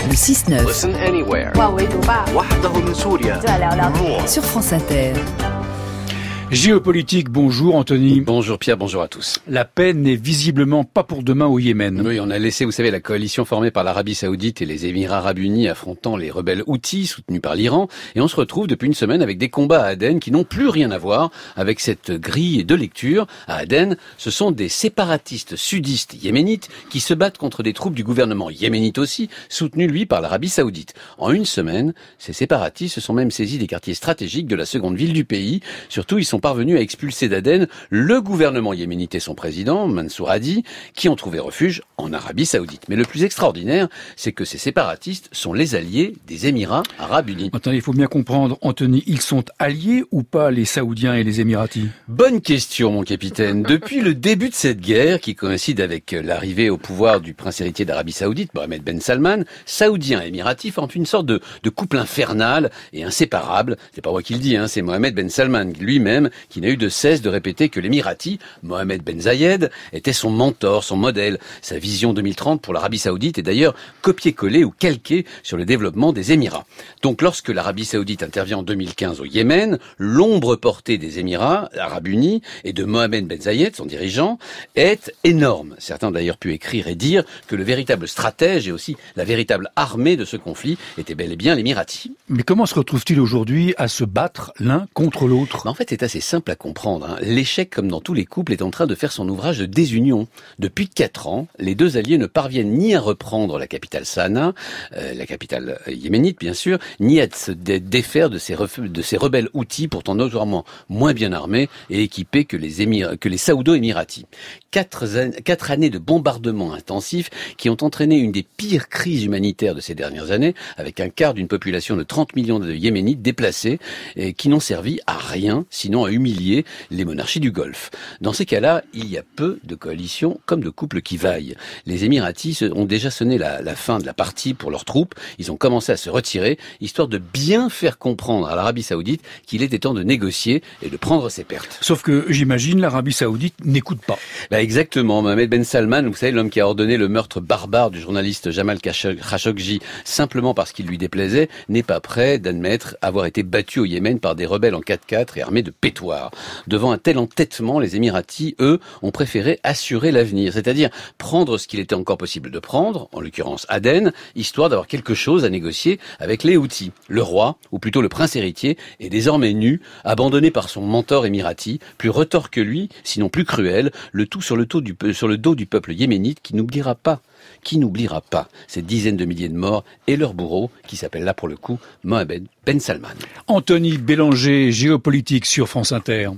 Le 6-9. Listen anywhere. 哇，围堵吧， وحده من سوريا. 就来聊聊。 Sur France Inter. Géopolitique, bonjour Anthony. Bonjour Pierre, bonjour à tous. La paix n'est visiblement pas pour demain au Yémen. Oui, on a laissé, vous savez, la coalition formée par l'Arabie Saoudite et les Émirats Arabes Unis affrontant les rebelles Houthis soutenus par l'Iran. Et on se retrouve depuis une semaine avec des combats à Aden qui n'ont plus rien à voir avec cette grille de lecture. À Aden, ce sont des séparatistes sudistes yéménites qui se battent contre des troupes du gouvernement yéménite aussi, soutenues lui par l'Arabie Saoudite. En une semaine, ces séparatistes se sont même saisis des quartiers stratégiques de la seconde ville du pays. Surtout, ils sont parvenus à expulser d'Aden le gouvernement yéménite et son président, Mansour Hadi, qui ont trouvé refuge en Arabie Saoudite. Mais le plus extraordinaire, c'est que ces séparatistes sont les alliés des Émirats Arabes Unis. Attendez, il faut bien comprendre, Anthony, ils sont alliés ou pas, les Saoudiens et les Émiratis? Bonne question, mon capitaine. Depuis le début de cette guerre, qui coïncide avec l'arrivée au pouvoir du prince héritier d'Arabie Saoudite, Mohammed Ben Salman, Saoudiens et Émiratis forment une sorte de couple infernal et inséparable. C'est pas moi qui le dis, c'est Mohammed Ben Salman lui-même qui n'a eu de cesse de répéter que l'Émirati, Mohammed Ben Zayed, était son mentor, son modèle. Sa vision 2030 pour l'Arabie Saoudite est d'ailleurs copiée-collée ou calquée sur le développement des Émirats. Donc lorsque l'Arabie Saoudite intervient en 2015 au Yémen, l'ombre portée des Émirats Arabes Unis et de Mohammed Ben Zayed, son dirigeant, est énorme. Certains ont d'ailleurs pu écrire et dire que le véritable stratège et aussi la véritable armée de ce conflit était bel et bien l'Émirati. Mais comment se retrouvent-ils aujourd'hui à se battre l'un contre l'autre? En fait, c'est assez simple à comprendre. L'échec, comme dans tous les couples, est en train de faire son ouvrage de désunion. Depuis 4 ans, les deux alliés ne parviennent ni à reprendre la capitale Sanaa, la capitale yéménite bien sûr, ni à se défaire de ces rebelles Houthis, pourtant notoirement moins bien armés et équipés que les Saoudo-Émiratis. 4 années de bombardements intensifs qui ont entraîné une des pires crises humanitaires de ces dernières années, avec un quart d'une population de 30 millions de Yéménites déplacés et qui n'ont servi à rien, sinon à humilier les monarchies du Golfe. Dans ces cas-là, il y a peu de coalitions comme de couples qui vaillent. Les Émiratis ont déjà sonné la fin de la partie pour leurs troupes. Ils ont commencé à se retirer, histoire de bien faire comprendre à l'Arabie Saoudite qu'il était temps de négocier et de prendre ses pertes. Sauf que, j'imagine, l'Arabie Saoudite n'écoute pas. Exactement. Mohammed Ben Salman, vous savez, l'homme qui a ordonné le meurtre barbare du journaliste Jamal Khashoggi simplement parce qu'il lui déplaisait, n'est pas prêt d'admettre avoir été battu au Yémen par des rebelles en 4x4 et armés de pétoirs. Devant un tel entêtement, les Émiratis, eux, ont préféré assurer l'avenir, c'est-à-dire prendre ce qu'il était encore possible de prendre, en l'occurrence Aden, histoire d'avoir quelque chose à négocier avec les Houthis. Le roi, ou plutôt le prince héritier, est désormais nu, abandonné par son mentor émirati, plus retors que lui, sinon plus cruel, le tout sur le dos du peuple yéménite qui n'oubliera pas ces dizaines de milliers de morts et leur bourreau, qui s'appelle là pour le coup Mohammed Ben Salman. Anthony Bélanger, géopolitique sur France Inter.